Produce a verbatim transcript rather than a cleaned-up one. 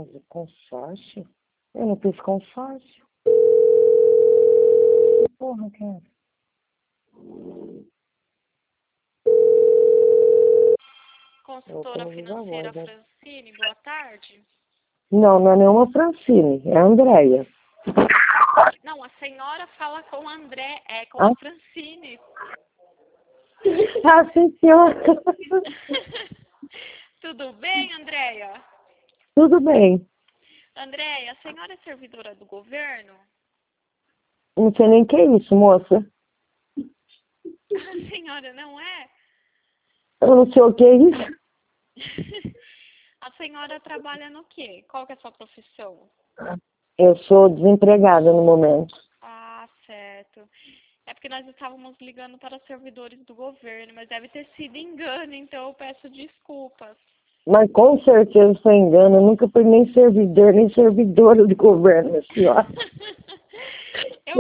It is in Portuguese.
Fazer consórcio? Eu não fiz consórcio. Porra, cara. Consultora financeira Francine, boa tarde. Não, não é nenhuma Francine, é a Andréia. Não, a senhora fala com a André, é com Ah? a Francine. Ah, sim, senhora. Tudo bem, Andréia? Tudo bem. Andréia, a senhora é servidora do governo? Não sei nem o que é isso, moça. A senhora não é? Eu não sei o que é isso. A senhora trabalha no quê? Qual que é a sua profissão? Eu sou desempregada no momento. Ah, certo. É porque nós estávamos ligando para servidores do governo, mas deve ter sido engano, então eu peço desculpas. Mas com certeza foi engano. Eu nunca fui nem servidor, nem servidora do governo, minha senhora.